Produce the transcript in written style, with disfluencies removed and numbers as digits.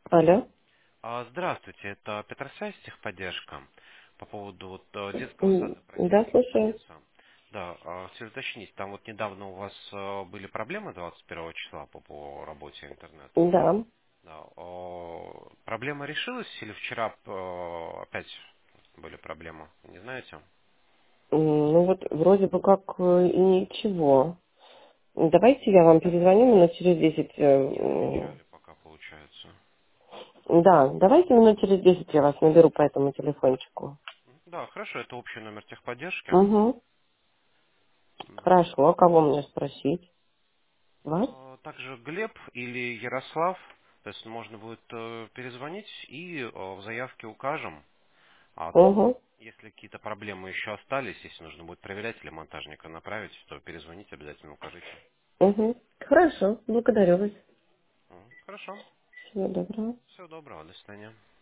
Алло. Здравствуйте, это Петросвязь, техподдержка. По поводу детского сада просили Да, слушаю. позвониться. Да, хотел уточнить, там вот недавно у вас были проблемы 21 числа по работе интернета. Да. Да, проблема решилась или вчера опять были проблемы? Не знаете? Ну вот вроде бы как и ничего. Давайте я вам перезвоню минут через 10. Не отвечали пока, получается. Да, давайте минут через 10 я вас наберу по этому телефончику. Да, хорошо, это общий номер техподдержки. Угу. Хорошо, а кого мне спросить? Вас? Также Глеб или Ярослав, то есть можно будет перезвонить и в заявке укажем. А Угу. если какие-то проблемы еще остались, если нужно будет проверять или монтажника направить, то перезвоните, обязательно укажите. Угу. Хорошо, благодарю вас. Хорошо. Всего доброго. Всего доброго. До свидания.